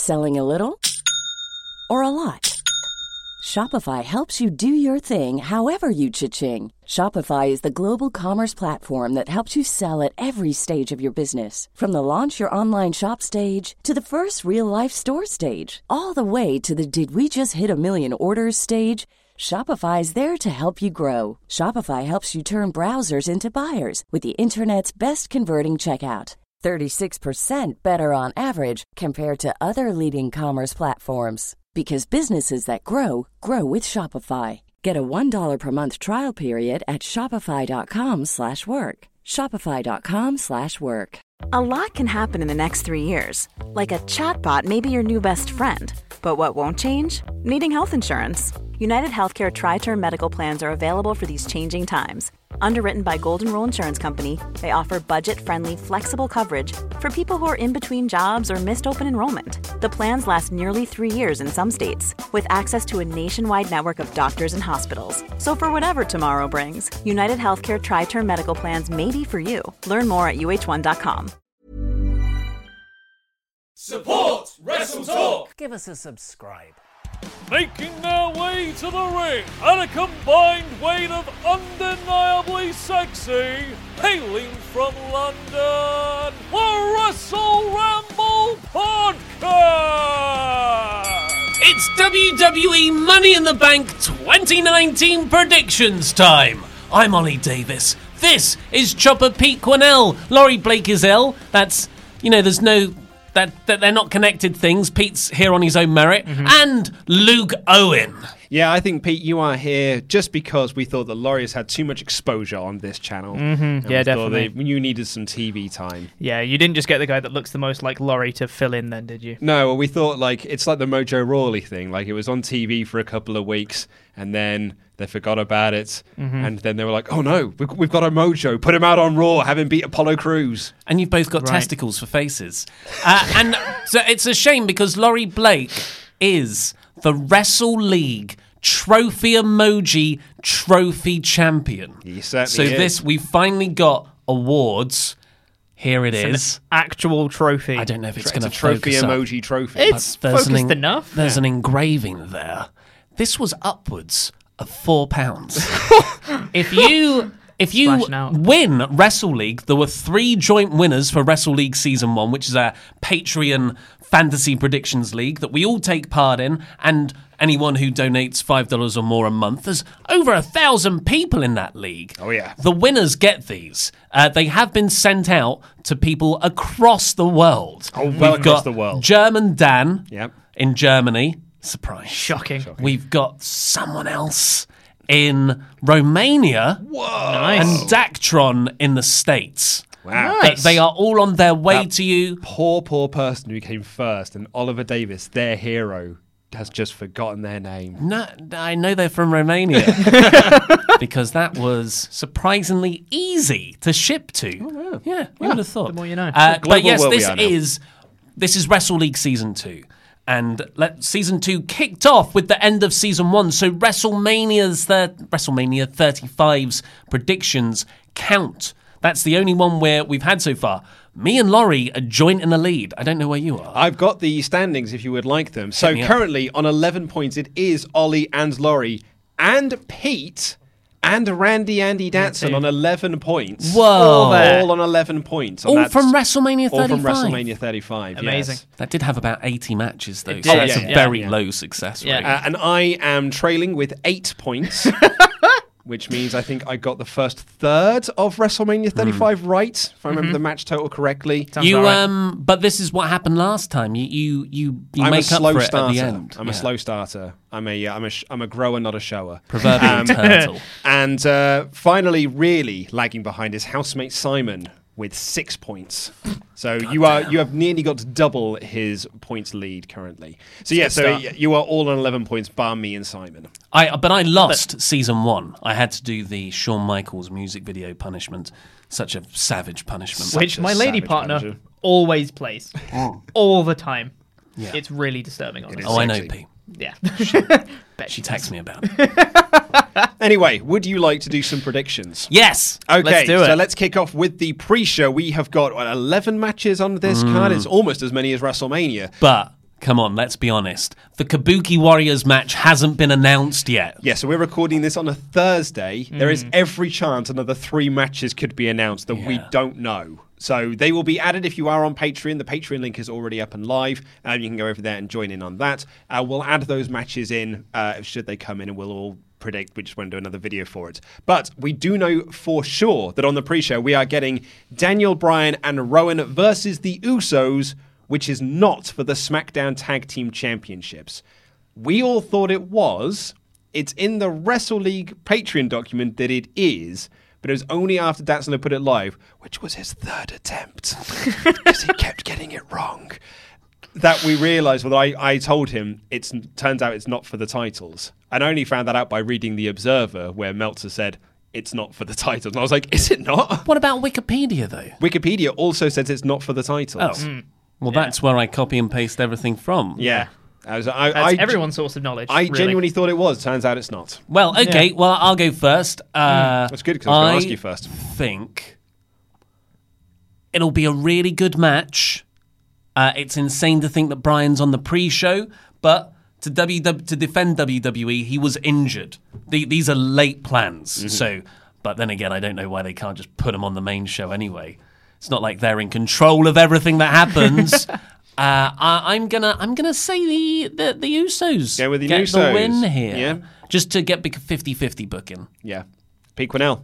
Selling a little or a lot? Shopify helps you do your thing however you cha-ching. Shopify is the global commerce platform that helps you sell at every stage of your business. From the launch your online shop stage to the first real-life store stage, all the way to the did we just hit a million orders stage. Shopify is there to help you grow. Shopify helps you turn browsers into buyers with the internet's best converting checkout. 36% better on average compared to other leading commerce platforms. Because businesses that grow, grow with Shopify. Get a $1 per month trial period at shopify.com/work. Shopify.com/work. A lot can happen in the next 3 years. Like a chatbot may be your new best friend. But what won't change? Needing health insurance. United Healthcare Tri-Term Medical Plans are available for these changing times. Underwritten by Golden Rule Insurance Company, they offer budget-friendly, flexible coverage for people who are in between jobs or missed open enrollment. The plans last nearly 3 years in some states, with access to a nationwide network of doctors and hospitals. So for whatever tomorrow brings, United Healthcare Tri-Term Medical Plans may be for you. Learn more at uh1.com. Support Wrestle Talk! Give us a subscribe. Making their way to the ring at a combined weight of undeniably sexy, hailing from London, the Wrestle Ramble Podcast! It's WWE Money in the Bank 2019 predictions time. I'm Ollie Davis. This is Chopper Pete Quinnell. Laurie Blake is ill. That's, there's no... That they're not connected things. Pete's here on his own merit. Mm-hmm. And Luke Owen. Yeah, I think, Pete, you are here just because we thought that Laurie has had too much exposure on this channel. Mm-hmm. Yeah, definitely. You needed some TV time. Yeah, you didn't just get the guy that looks the most like Laurie to fill in then, did you? No, well, we thought, it's like the Mojo Rawley thing. Like, it was on TV for a couple of weeks, and then they forgot about it, and then they were like, oh no, we've got a Mojo, put him out on Raw, have him beat Apollo Crews. And you've both got testicles for faces. And so it's a shame because Laurie Blake is the Wrestle League Trophy Emoji Trophy Champion. He certainly is. We finally got awards. Here it's an actual trophy. I don't know if it's going to trophy focus emoji trophy. It's focused enough. There's an engraving there. This was upwards of £4. If you win Wrestle League, there were 3 joint winners for Wrestle League Season 1, which is our Patreon Fantasy Predictions League that we all take part in, and anyone who donates $5 or more a month. There's over 1,000 people in that league. Oh, yeah. The winners get these. They have been sent out to people across the world. Oh, well, across the world. German Dan Yep. in Germany. Surprise. Shocking. We've got someone else in Romania. Whoa. Nice. And Dactron in the States. Wow. Nice. They are all on their way to you. Poor person who came first, and Oliver Davis, their hero, has just forgotten their name. No, I know they're from Romania because that was surprisingly easy to ship to. Oh, wow. Yeah, you would have thought. The more you know. But yes, world we this are now. is Wrestle League Season 2. And Season 2 kicked off with the end of Season 1. So WrestleMania 35's predictions count. That's the only one where we've had so far. Me and Laurie are joint in the lead. I don't know where you are. I've got the standings if you would like them. So currently on 11 points, it is Ollie and Laurie and Pete and Andy Datson on 11 points. Whoa. All on 11 points. All from WrestleMania 35? All from WrestleMania 35, Amazing. yes. That did have about 80 matches, though. It So did. that's a Yeah. very low success rate. Yeah. And I am trailing with 8 points. Which means I think I got the first third of WrestleMania 35 right, if I remember the match total correctly. But this is what happened last time. You I'm make a up slow for it starter. at the end. I'm a slow starter. I'm a grower, not a shower. Proverbial turtle. And finally, really lagging behind is housemate Simon with 6 points. So you have nearly got double his points lead currently. So you are all on 11 points, bar me and Simon. But I lost Season 1. I had to do the Shawn Michaels music video punishment. Such a savage punishment. Which my lady partner always plays. All the time. Yeah. It's really disturbing, honestly. Oh, I know, Pete. Yeah. She texts me about it. Anyway, would you like to do some predictions? Yes. Okay, let's do it. So let's kick off with the pre-show. We have got 11 matches on this card. It's almost as many as WrestleMania. But come on, let's be honest. The Kabuki Warriors match hasn't been announced yet. Yeah, so we're recording this on a Thursday. There is every chance another 3 matches could be announced that we don't know. So they will be added if you are on Patreon. The Patreon link is already up and live. You can go over there and join in on that. We'll add those matches in should they come in, and we'll all predict. We just want to do another video for it. But we do know for sure that on the pre-show we are getting Daniel Bryan and Rowan versus the Usos, which is not for the SmackDown Tag Team Championships. We all thought it was. It's in the Wrestle League Patreon document that it is. But it was only after Dazzler put it live, which was his 3rd attempt, because he kept getting it wrong, that we realised, well, I told him, turns out it's not for the titles. And I only found that out by reading The Observer, where Meltzer said, it's not for the titles. And I was like, is it not? What about Wikipedia, though? Wikipedia also says it's not for the titles. Oh. Well, that's where I copy and paste everything from. Yeah. That's everyone's source of knowledge. I genuinely thought it was. Turns out it's not. Well, okay. Well, I'll go first. That's good, because I was going to ask you first. I think it'll be a really good match. It's insane to think that Bryan's on the pre-show, but to defend WWE, he was injured. These are late plans. So, but then again, I don't know why they can't just put him on the main show anyway. It's not like they're in control of everything that happens. I'm gonna say the Usos with the get Usos. the win here. Yeah. Just to get 50-50 booking. Yeah. Pete Quinnell.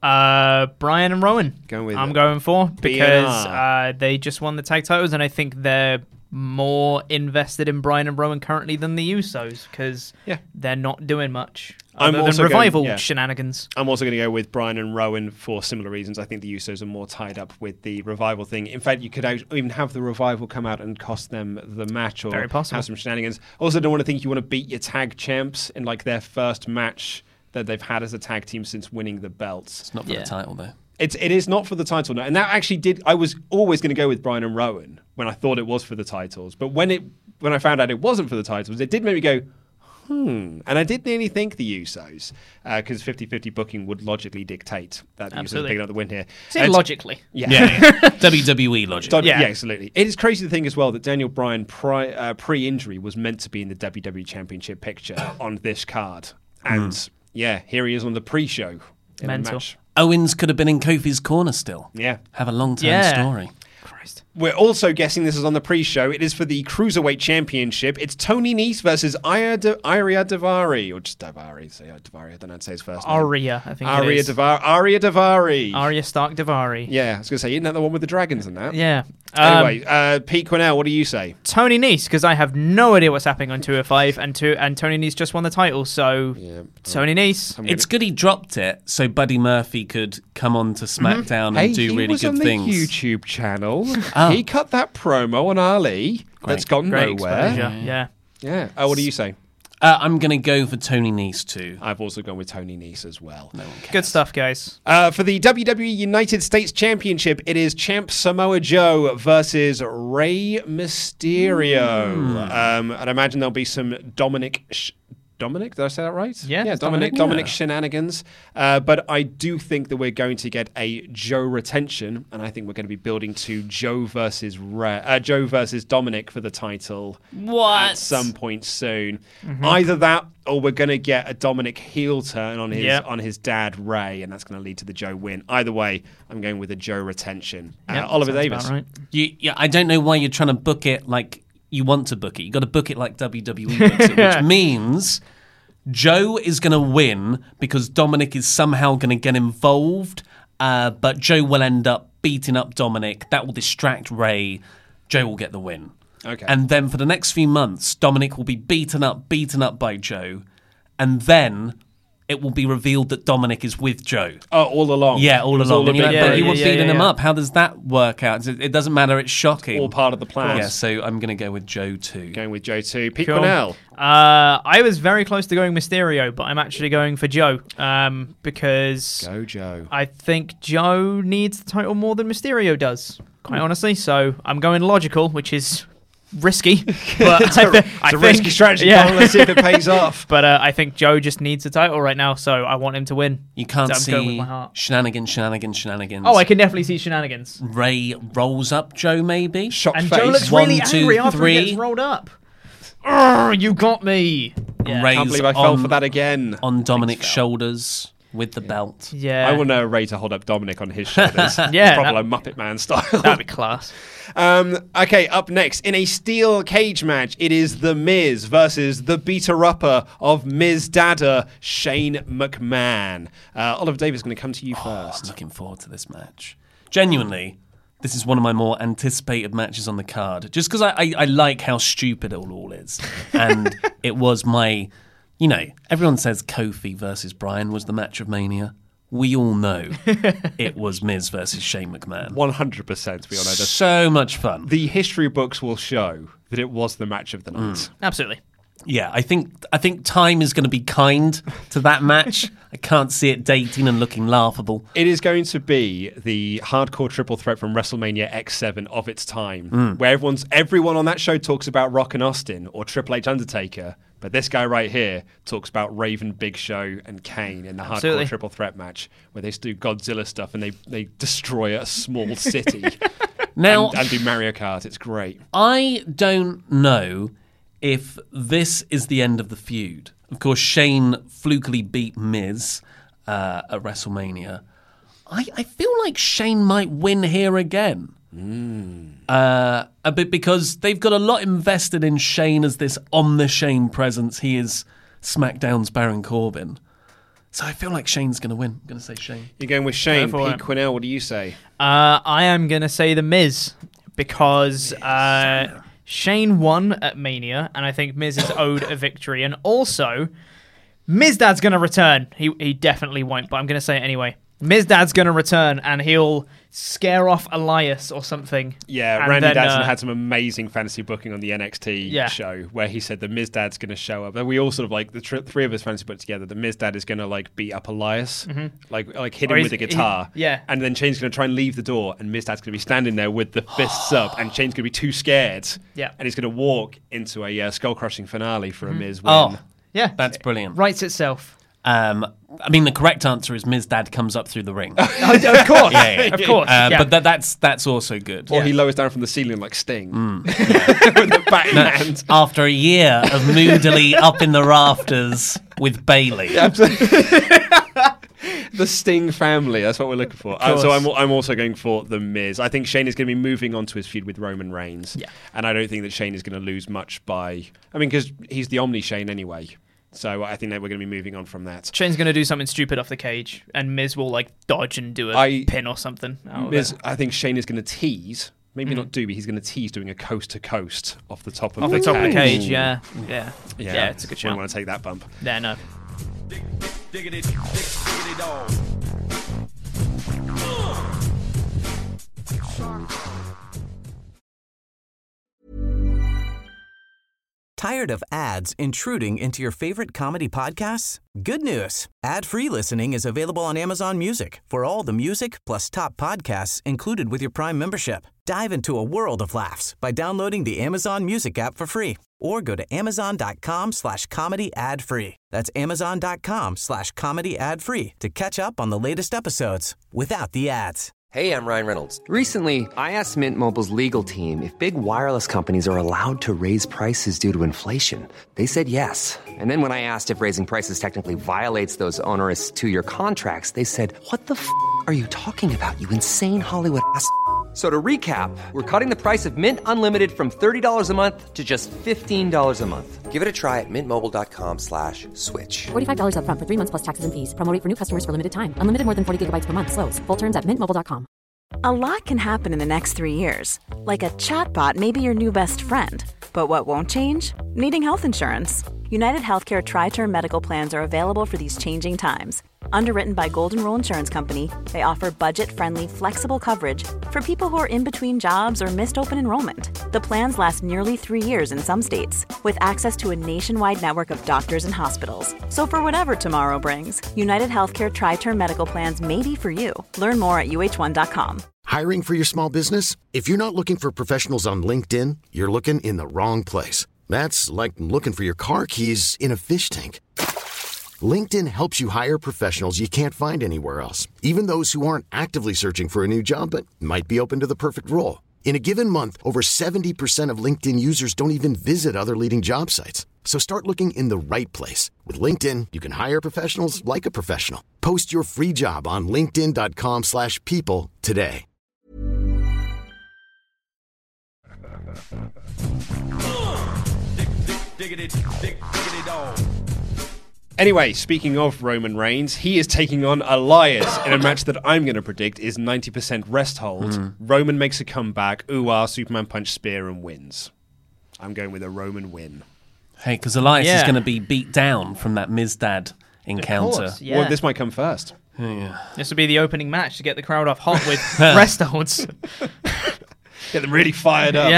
Bryan and Rowan. I'm going for, because they just won the tag titles, and I think they're more invested in Bryan and Rowan currently than the Usos, because they're not doing much other than revival shenanigans. I'm also going to go with Bryan and Rowan for similar reasons. I think the Usos are more tied up with the revival thing. In fact, you could even have the revival come out and cost them the match, or have some shenanigans. Also, don't want to think you want to beat your tag champs in like their first match that they've had as a tag team since winning the belts. It's not for the title, though. It is not for the title, no. And that actually I was always going to go with Bryan and Rowan when I thought it was for the titles. But when I found out it wasn't for the titles, it did make me go, And I did nearly think the Usos, because 50-50 booking would logically dictate that the Usos are picking up the win here. Logically. Yeah. WWE logic. Yeah, absolutely. It is crazy to think as well that Daniel Bryan, pre-injury, was meant to be in the WWE Championship picture on this card. And, here he is on the pre-show. Mental. Match. Owens could have been in Kofi's corner still. Yeah. Have a long-term story. Christ. We're also guessing this is on the pre-show. It is for the Cruiserweight Championship. It's Tony Nese versus Arya Daivari. Or just Daivari. Say Daivari. I don't know how to say his first name. Arya, I think Arya it is. Arya Daivari. Arya Stark Daivari. Yeah, I was going to say, isn't that the one with the dragons and that? Yeah. Anyway, Pete Quinnell, what do you say? Tony Nese, because I have no idea what's happening on 205, and Tony Nese just won the title, so Tony Nese. It's good he dropped it so Buddy Murphy could come on to SmackDown and do really good things. He was on the YouTube channel. He cut that promo on Ali. That's gone nowhere. Exposure. Yeah. What do you say? I'm going to go for Tony Nese too. I've also gone with Tony Nese as well. Good stuff, guys. For the WWE United States Championship, it is Champ Samoa Joe versus Rey Mysterio. I'd imagine there'll be some Dominic, did I say that right? Yeah, Dominic shenanigans. But I do think that we're going to get a Joe retention, and I think we're going to be building to Joe versus Dominic for the title at some point soon. Either that, or we're going to get a Dominic heel turn on his dad Ray, and that's going to lead to the Joe win. Either way, I'm going with a Joe retention. Oliver Davis. Right. I don't know why you're trying to book it like you want to book it. You got to book it like WWE books it, which means Joe is going to win because Dominic is somehow going to get involved, but Joe will end up beating up Dominic. That will distract Ray. Joe will get the win. Okay. And then for the next few months, Dominic will be beaten up by Joe, and then it will be revealed that Dominic is with Joe. Oh, all along. Yeah, all along. But you were beating him up. How does that work out? It doesn't matter. It's shocking. All part of the plan. Yeah, so I'm going to go with Joe too. Going with Joe too. Pete Quinnell. I was very close to going Mysterio, but I'm actually going for Joe because Go Joe. I think Joe needs the title more than Mysterio does, quite honestly. So I'm going logical, which is risky, but it's a risky strategy. Let's see if it pays off. But I think Joe just needs the title right now, so I want him to win. You can't so see shenanigans. Oh, I can definitely see shenanigans. Ray rolls up Joe, maybe. Shocked and face. Joe looks really angry after he gets rolled up. You got me. Yeah. I can't believe I fell for that again. On Dominic's shoulders with the belt. Yeah. I want Ray to hold up Dominic on his shoulders. Proper like Muppet Man style. That'd be class. Okay, up next, in a steel cage match, it is The Miz versus the beater-upper of Miz Dada, Shane McMahon. Oliver Davis is going to come to you first. I'm looking forward to this match. Genuinely, this is one of my more anticipated matches on the card, just because I like how stupid it all is. And it was my, everyone says Kofi versus Bryan was the match of Mania. We all know it was Miz versus Shane McMahon. 100%, we all know that. So much fun. The history books will show that it was the match of the night. Absolutely. Yeah, I think time is going to be kind to that match. I can't see it dating and looking laughable. It is going to be the hardcore triple threat from WrestleMania X7 of its time, where everyone on that show talks about Rock and Austin or Triple H Undertaker, but this guy right here talks about Raven, Big Show, and Kane in the hardcore triple threat match, where they do Godzilla stuff and they destroy a small city now and do Mario Kart. It's great. I don't know if this is the end of the feud. Of course, Shane flukily beat Miz at WrestleMania. I feel like Shane might win here again. A bit because they've got a lot invested in Shane as this on-the-Shane presence. He is SmackDown's Baron Corbin. So I feel like Shane's going to win. I'm going to say Shane. You're going with Shane. Pete Quinnell, what do you say? I am going to say The Miz because Shane won at Mania, and I think Miz is owed a victory. And also, Miz Dad's going to return. He definitely won't, but I'm going to say it anyway. Miz Dad's going to return, and he'll scare off Elias or something. Yeah, Randy Dadson had some amazing fantasy booking on the NXT show where he said the Miz Dad's going to show up. And we all sort of like, the three of us fantasy put together, the Miz Dad is going to like beat up Elias, like hit him with a guitar. And then Shane's going to try and leave the door, and Miz Dad's going to be standing there with the fists up, and Shane's going to be too scared. Yeah. And he's going to walk into a skull-crushing finale for a Miz win. Oh, yeah. That's brilliant. Writes itself. I mean, the correct answer is Miz Dad comes up through the ring. Of course. Of course. But that's also good. Or he lowers down from the ceiling like Sting. With the backhand. After a year of moodily up in the rafters with Bayley. Absolutely. The Sting family, that's what we're looking for. So I'm also going for The Miz. I think Shane is going to be moving on to his feud with Roman Reigns. Yeah. And I don't think that Shane is going to lose much because he's the Omni Shane anyway. So I think that we're going to be moving on from that. Shane's going to do something stupid off the cage, and Miz will dodge and do a pin or something. I think Shane is going to tease, maybe not do, but he's going to tease doing a coast to coast off the top of the cage. Yeah, it's a good show. I want to take that bump. Yeah, no. Diggity dog. Tired of ads intruding into your favorite comedy podcasts? Good news. Ad-free listening is available on Amazon Music for all the music plus top podcasts included with your Prime membership. Dive into a world of laughs by downloading the Amazon Music app for free or go to amazon.com/comedy ad-free. That's amazon.com/comedy ad-free to catch up on the latest episodes without the ads. Hey, I'm Ryan Reynolds. Recently, I asked Mint Mobile's legal team if big wireless companies are allowed to raise prices due to inflation. They said yes. And then when I asked if raising prices technically violates those onerous 2-year contracts, they said, "What the f*** are you talking about, you insane Hollywood ass?" So to recap, we're cutting the price of Mint Unlimited from $30 a month to just $15 a month. Give it a try at mintmobile.com/switch. $45 up front for 3 months plus taxes and fees. Promo rate for new customers for limited time. Unlimited more than 40 gigabytes per month. Slows full terms at mintmobile.com. A lot can happen in the next 3 years. Like a chatbot may be your new best friend. But what won't change? Needing health insurance. United Healthcare Tri-Term Medical Plans are available for these changing times. Underwritten by Golden Rule Insurance Company, they offer budget-friendly, flexible coverage for people who are in between jobs or missed open enrollment. The plans last nearly 3 years in some states, with access to a nationwide network of doctors and hospitals. So for whatever tomorrow brings, United Healthcare Tri-Term Medical Plans may be for you. Learn more at uh1.com. Hiring for your small business? If you're not looking for professionals on LinkedIn, you're looking in the wrong place. That's like looking for your car keys in a fish tank. LinkedIn helps you hire professionals you can't find anywhere else, even those who aren't actively searching for a new job but might be open to the perfect role. In a given month, over 70% of LinkedIn users don't even visit other leading job sites. So start looking in the right place. With LinkedIn, you can hire professionals like a professional. Post your free job on linkedin.com/people today. Anyway, speaking of Roman Reigns, he is taking on Elias in a match that I'm going to predict is 90% rest hold. Roman makes a comeback, Superman punch spear, and wins. I'm going with a Roman win. Hey, because Elias is going to be beat down from that Mizdad encounter. Of course, yeah. Well, this might come first. Yeah. This would be the opening match to get the crowd off hot with rest holds. Get them really fired up.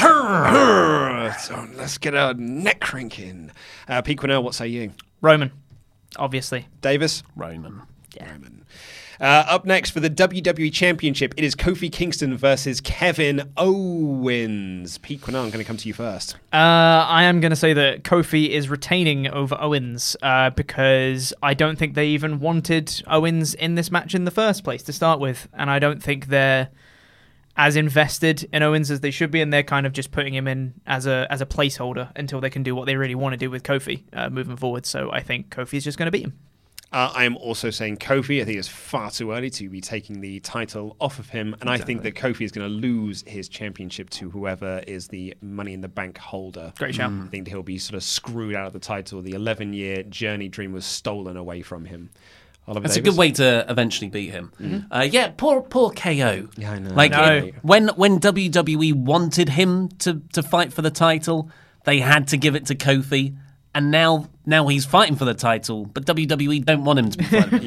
Yeah. So let's get our neck cranking. Pete Quinnell, what say you? Roman, obviously. Davis? Roman. Yeah. Roman. Up next for the WWE Championship, it is Kofi Kingston versus Kevin Owens. Pete Quinnell, I'm going to come to you first. I am going to say that Kofi is retaining over Owens because I don't think they even wanted Owens in this match in the first place to start with, and I don't think they're as invested in Owens as they should be, and they're kind of just putting him in as a placeholder until they can do what they really want to do with Kofi moving forward. So I think Kofi is just going to beat him. I am also saying Kofi. I think it's far too early to be taking the title off of him, and I think that Kofi is going to lose his championship to whoever is the Money in the Bank holder. Great shout. I think he'll be sort of screwed out of the title. The 11-year journey dream was stolen away from him. Oliver That's Davis? a good way to eventually beat him. Poor KO. Yeah, I know. Like when WWE wanted him to fight for the title, they had to give it to Kofi. And now he's fighting for the title, but WWE don't want him to be fighting.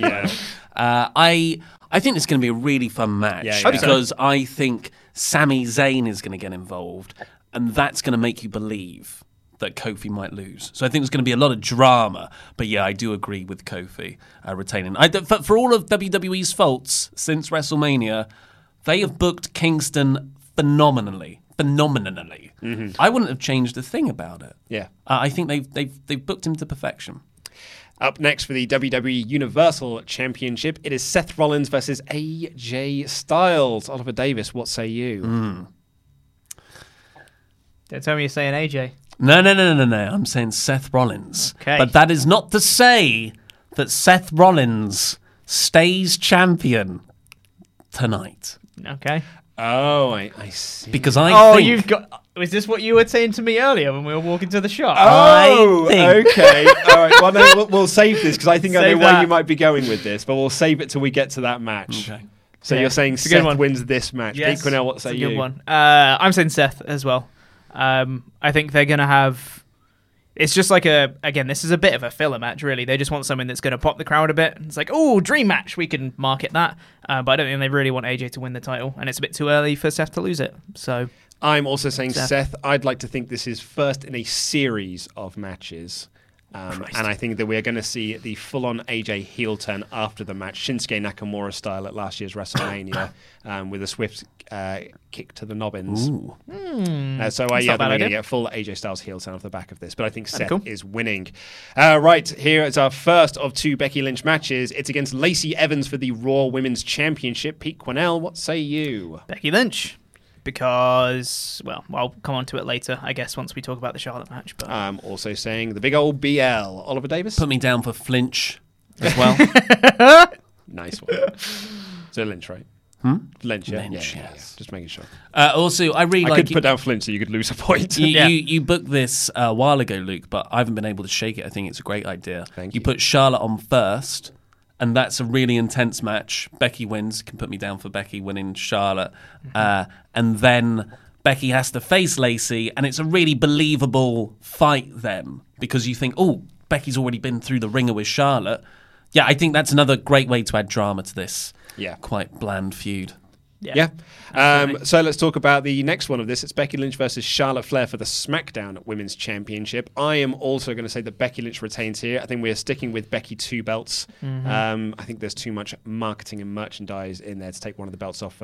I think it's going to be a really fun match because I think Sami Zayn is going to get involved, and that's going to make you believe that Kofi might lose. So I think there's going to be a lot of drama. But yeah, I do agree with Kofi retaining. For all of WWE's faults since WrestleMania, they have booked Kingston phenomenally. I wouldn't have changed a thing about it. Yeah. I think they've booked him to perfection. Up next for the WWE Universal Championship, it is Seth Rollins versus AJ Styles. Oliver Davis, what say you? Don't tell me you're saying AJ. No. I'm saying Seth Rollins. Okay. But that is not to say that Seth Rollins stays champion tonight. Okay. Oh, I see. Because I think... you've got... Was this what you were saying to me earlier when we were walking to the shop? Oh, okay. All right. Well, no, we'll save this because I think I know where you might be going with this, but we'll save it till we get to that match. Okay. So you're saying Seth wins this match. Yes, Pete Quinnell, what say you? Good one. I'm saying Seth as well. I think they're going to have... It's just like again, this is a bit of a filler match, really. They just want something that's going to pop the crowd a bit. It's like, oh, dream match. We can market that. But I don't think they really want AJ to win the title. And it's a bit too early for Seth to lose it. So I'm also saying Seth. I'd like to think this is first in a series of matches. And I think that we're going to see the full-on AJ heel turn after the match, Shinsuke Nakamura style at last year's WrestleMania, with a swift kick to the nobbins. So I think we're going to get full AJ Styles heel turn off the back of this. But I think Seth is winning. Right, here is our first of two Becky Lynch matches. It's against Lacey Evans for the Raw Women's Championship. Pete Quinnell, what say you? Becky Lynch. Because, well, I'll come on to it later, I guess, once we talk about the Charlotte match. But I'm also saying the big old BL. Oliver Davis? Put me down for Flinch as well. Nice one. So Lynch, right? Lynch, yeah. Lynch, yeah. Just making sure. Also, I could put down Flinch so you could lose a point. You booked this a while ago, Luke, but I haven't been able to shake it. I think it's a great idea. Thank you. You put Charlotte on first, and that's a really intense match. Becky wins. Can put me down for Becky winning Charlotte. And then Becky has to face Lacey, and it's a really believable fight then, because you think, oh, Becky's already been through the ringer with Charlotte. Yeah, I think that's another great way to add drama to this quite bland feud. Yeah. So let's talk about the next one of this. It's Becky Lynch versus Charlotte Flair for the SmackDown Women's Championship. I am also going to say that Becky Lynch retains here. I think we are sticking with Becky 2 belts. I think there's too much marketing and merchandise in there to take one of the belts off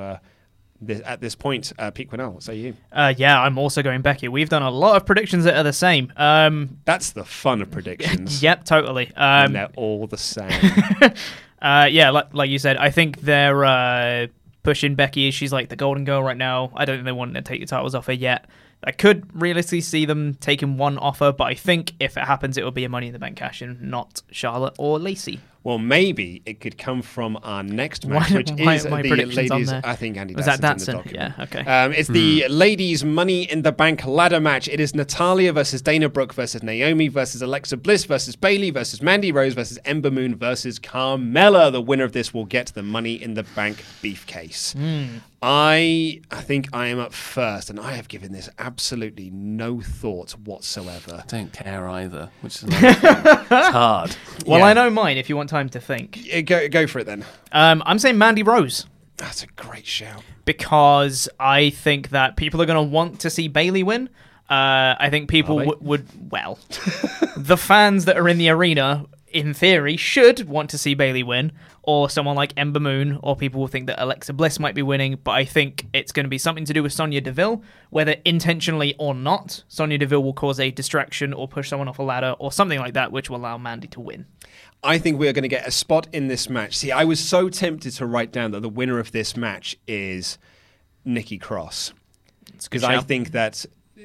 at this point. Pete Quinnell, what say you? I'm also going Becky. We've done a lot of predictions that are the same. That's the fun of predictions. Yep, totally. And they're all the same. Like you said, I think they're pushing Becky as she's like the golden girl right now. I don't think they want to take the titles off her yet. I could realistically see them taking one off her, but I think if it happens, it will be a Money in the Bank cash-in, not Charlotte or Lacey. Well, maybe it could come from our next match, which is the ladies. I think Andy Datson's in the document. Yeah, okay. It's the ladies' Money in the Bank ladder match. It is Natalya versus Dana Brooke versus Naomi versus Alexa Bliss versus Bayley versus Mandy Rose versus Ember Moon versus Carmella. The winner of this will get the Money in the Bank briefcase. I think I am up first, and I have given this absolutely no thought whatsoever. I don't care either, which is it's hard. Well, I know mine if you want time to think. Go for it then. I'm saying Mandy Rose. That's a great shout. Because I think that people are going to want to see Bayley win. I think people would, the fans that are in the arena, in theory, should want to see Bayley win, or someone like Ember Moon, or people will think that Alexa Bliss might be winning, but I think it's going to be something to do with Sonya Deville, whether intentionally or not. Sonya Deville will cause a distraction or push someone off a ladder or something like that, which will allow Mandy to win. I think we are going to get a spot in this match. See, I was so tempted to write down that the winner of this match is Nikki Cross. Because I think that...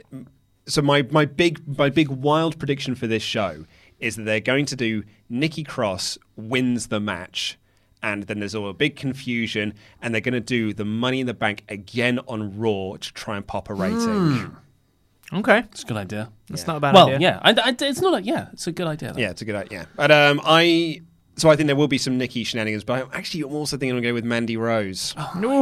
So my big wild prediction for this show is that they're going to do Nikki Cross wins the match, and then there's all a big confusion, and they're going to do the Money in the Bank again on Raw to try and pop a rating. Okay. It's a good idea. That's not a bad idea. Well, yeah. It's not it's a good idea, though. Yeah, it's a good idea. But I think there will be some Nikki shenanigans, but I'm also thinking I'll go with Mandy Rose.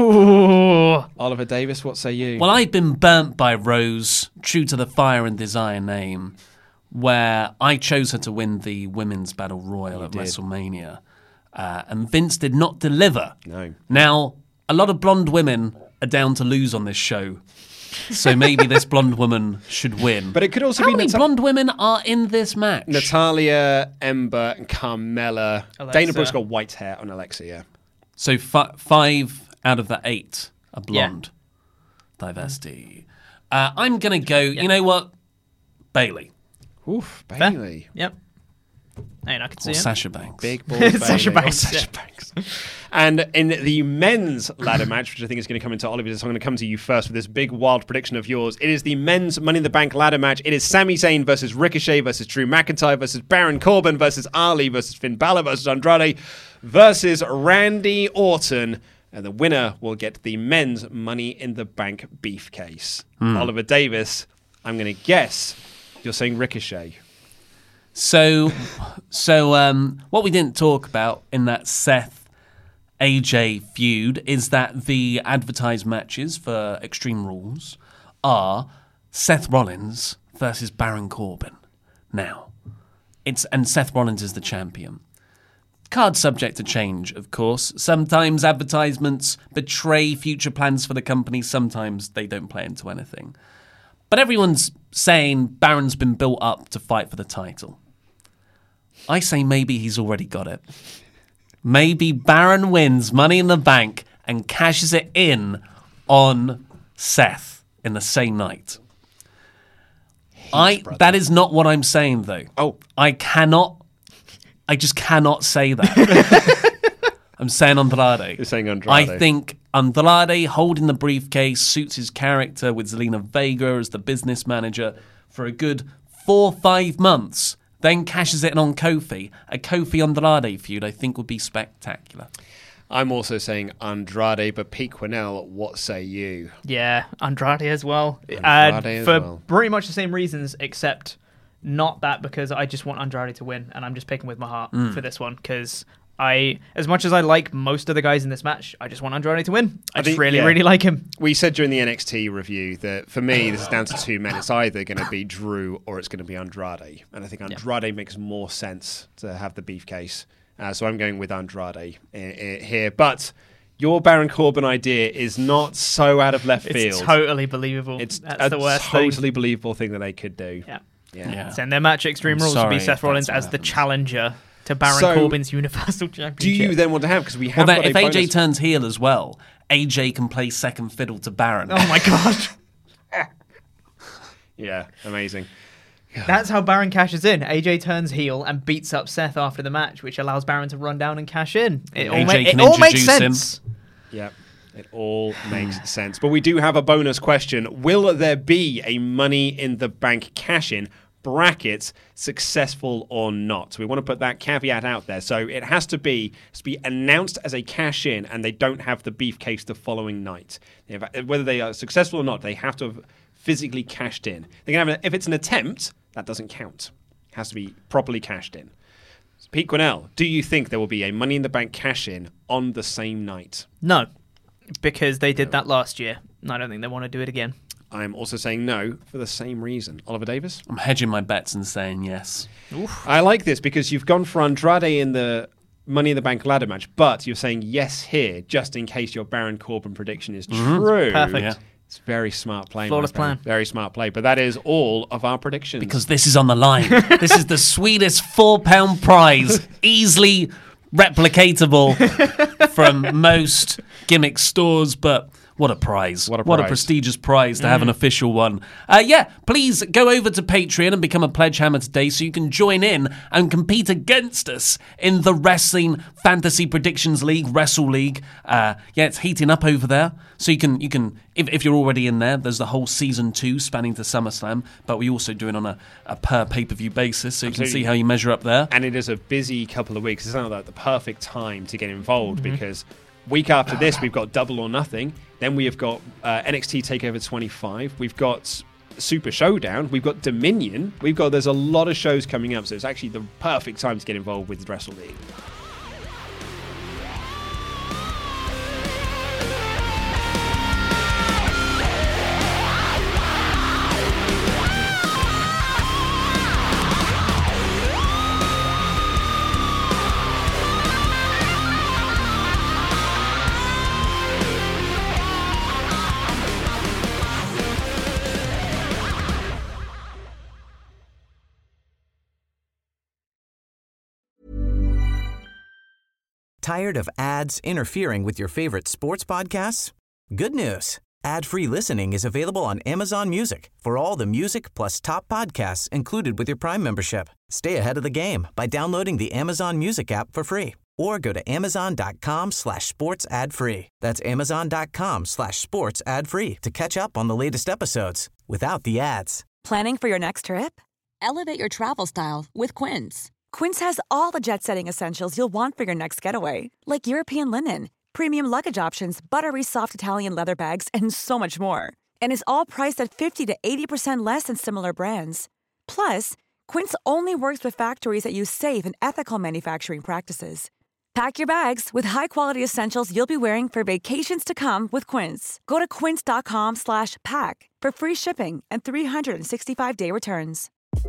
Ooh. Oliver Davis, what say you? Well, I've been burnt by Rose, true to the Fire and Desire name, where I chose her to win the Women's Battle Royal at WrestleMania. And Vince did not deliver. No. Now, a lot of blonde women are down to lose on this show. So maybe this blonde woman should win. But it could also How be... How many blonde women are in this match? Natalya, Ember, and Carmella. Alexa. Dana Brooke's got white hair on Alexa, yeah. So 5 out of the 8 are blonde. Yeah. Diversity. I'm going to go... You know what? Bayley. Oof, Bayley. Yep. And I could see or Sasha Banks. Big ball Bayley. Sasha Banks. Sasha Banks. And in the men's ladder match, which I think is going to come into Oliver, so I'm going to come to you first with this big wild prediction of yours. It is the men's Money in the Bank ladder match. It is Sami Zayn versus Ricochet versus Drew McIntyre versus Baron Corbin versus Ali versus Finn Balor versus Andrade versus Randy Orton. And the winner will get the men's Money in the Bank briefcase. Oliver Davis, I'm going to guess you're saying Ricochet. So what we didn't talk about in that Seth AJ feud is that the advertised matches for Extreme Rules are Seth Rollins versus Baron Corbin. Now, and Seth Rollins is the champion. Card subject to change, of course. Sometimes advertisements betray future plans for the company. Sometimes they don't play into anything. But everyone's saying Baron's been built up to fight for the title. I say maybe he's already got it. Maybe Baron wins Money in the Bank and cashes it in on Seth in the same night. That is not what I'm saying, though. Oh. I just cannot say that. I'm saying Andrade. You're saying Andrade. I think Andrade holding the briefcase suits his character with Zelina Vega as the business manager for a good 4 or 5 months. Then cashes it in on Kofi. A Kofi-Andrade feud, I think, would be spectacular. I'm also saying Andrade, but Pete Quinnell, what say you? Yeah, Andrade as well. For pretty much the same reasons, except not that because I just want Andrade to win, and I'm just picking with my heart for this one, because as much as I like most of the guys in this match, I just want Andrade to win. I just really like him. We said during the NXT review that for me, this is down to 2 men. It's either going to be Drew or it's going to be Andrade. And I think Andrade makes more sense to have the beefcase. So I'm going with Andrade here. But your Baron Corbin idea is not so out of left field. It's totally believable. It's That's the worst thing. Totally believable thing that they could do. Yeah. So in their match at Extreme Rules would be Seth Rollins as the challenger to Baron Corbin's Universal Championship. Do you then want to have, because we have got if AJ turns heel as well, AJ can play second fiddle to Baron. Oh my god. Yeah, amazing. That's how Baron cashes in. AJ turns heel and beats up Seth after the match, which allows Baron to run down and cash in. It all makes sense. Yeah. It all makes sense. But we do have a bonus question. Will there be a Money in the Bank cash-in, brackets, successful or not? So we want to put that caveat out there. So it has to be announced as a cash-in, and they don't have the beef case the following night. Whether they are successful or not, they have to have physically cashed in. They can have if it's an attempt, that doesn't count. It has to be properly cashed in. So Pete Quinnell, do you think there will be a Money in the Bank cash-in on the same night? No, because they did that last year. I don't think they want to do it again. I'm also saying no for the same reason. Oliver Davis? I'm hedging my bets and saying yes. Oof. I like this because you've gone for Andrade in the Money in the Bank ladder match, but you're saying yes here just in case your Baron Corbin prediction is true. Perfect. Yeah. It's very smart play. Flawless plan. Very smart play. But that is all of our predictions. Because this is on the line. This is the sweetest £4 prize, easily replicatable from most gimmick stores, but what a prize. What a prestigious prize to have an official one. Please go over to Patreon and become a Pledge Hammer today so you can join in and compete against us in the Wrestling Fantasy Predictions League, Wrestle League. It's heating up over there. So you can if you're already in there, there's the whole Season 2 spanning to SummerSlam, but we also do it on a per pay-per-view basis, so you can see how you measure up there. And it is a busy couple of weeks. It's not like the perfect time to get involved because week after this, we've got Double or Nothing. Then we have got NXT TakeOver 25. We've got Super Showdown. We've got Dominion. There's a lot of shows coming up, so it's actually the perfect time to get involved with the Wrestle League. Tired of ads interfering with your favorite sports podcasts? Good news. Ad-free listening is available on Amazon Music for all the music plus top podcasts included with your Prime membership. Stay ahead of the game by downloading the Amazon Music app for free or go to amazon.com/sports ad free. That's amazon.com/sports ad free to catch up on the latest episodes without the ads. Planning for your next trip? Elevate your travel style with Quince. Quince has all the jet-setting essentials you'll want for your next getaway, like European linen, premium luggage options, buttery soft Italian leather bags, and so much more. And is all priced at 50 to 80% less than similar brands. Plus, Quince only works with factories that use safe and ethical manufacturing practices. Pack your bags with high-quality essentials you'll be wearing for vacations to come with Quince. Go to quince.com/pack for free shipping and 365-day returns.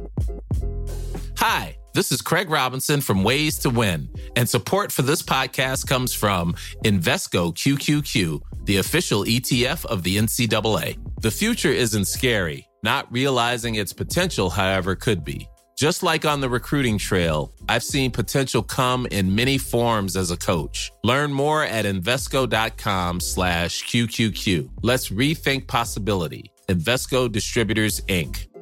Hi, this is Craig Robinson from Ways to Win, and support for this podcast comes from Invesco QQQ, the official ETF of the NCAA. The future isn't scary. Not realizing its potential, however, could be. Just like on the recruiting trail, I've seen potential come in many forms as a coach. Learn more at Invesco.com/QQQ. Let's rethink possibility. Invesco Distributors, Inc.